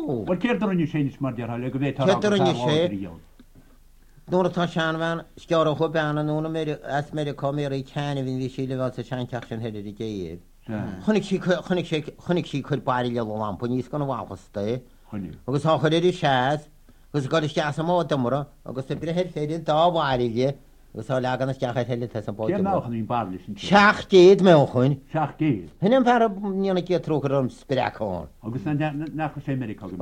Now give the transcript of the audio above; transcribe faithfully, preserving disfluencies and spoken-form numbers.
Wel ceir yn ysyn ysmardiar hal, ag y fe tar Ceir yn ysyn. Nôr ta sian fan, sgior o chwb an yn nhw'n as mer y comi ar ei can i fynd i sy'n fel ta sian cach sy'n hyd i geir. Chwnig si cwyd bari le lo lamp, o'n isgon o wafos da. Agus ha chwyd i sias, agus god i sias am o dymro, agus y byr hyd ffeir da bari le. Agus ha lagan ys gach hyd tas am bod. Ge mawch yn un barlis yn Siach gyd mewn chwyn. Siach gyd. Hynny'n par o ni'n gyd trwch ar ym sbirac hon. Agus na chos America.